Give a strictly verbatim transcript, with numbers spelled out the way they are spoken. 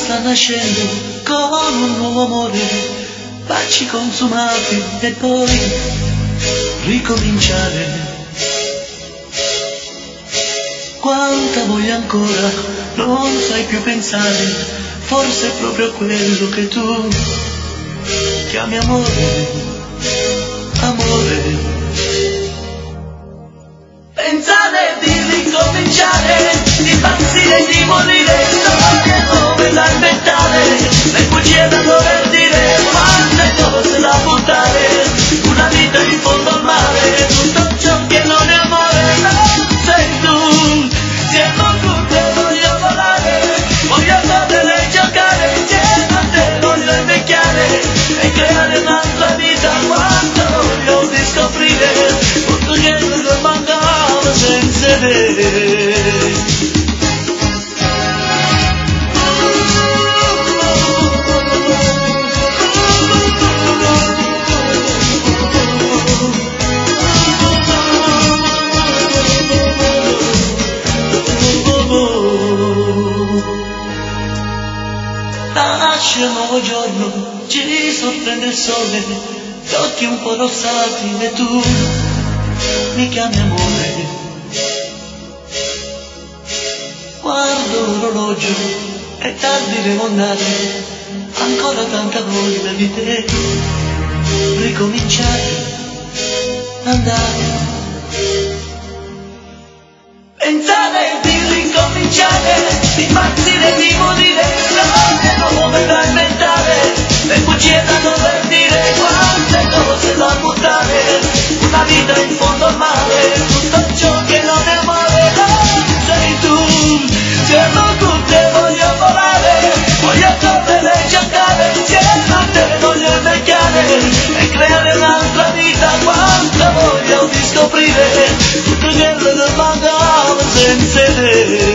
sta nascendo con un nuovo amore, baci consumati e poi ricominciare. Quanta voglia ancora, non sai più pensare, forse è proprio quello che tu chiami amore, amore. Pensare di ricominciare, di impazzire, di morire, storie dove da inventare, le bugie da dover dire, quante cose da buttare, una vita in fondo al mare, tutto ciò che non è amore, non sei tu, siamo tutte, voglio volare, voglio correre e giocare, insieme a te voglio invecchiare, e creare un'altra vita, quanto voglio di scoprire, tutto quello che mancava senza te. Nasce un nuovo giorno, ci sorprende il sole, gli occhi un po' rossati e tu mi chiami amore. Guardo l'orologio, è tardi, devo andare, ancora tanta voglia di te, ricominciare, andare. Pensare di ricominciare, di impazzire, di morire, storie nuove da inventare, le bugie da dover dire, quante cose da buttare, una vita in fondo al mare, tutto ciò che non è amore, non sei tu, siamo tutte, voglio volare, voglio correre e giocare, insieme a te voglio invecchiare, e creare un'altra vita, quanta voglia di scoprire, tutto quello che mancava senza te.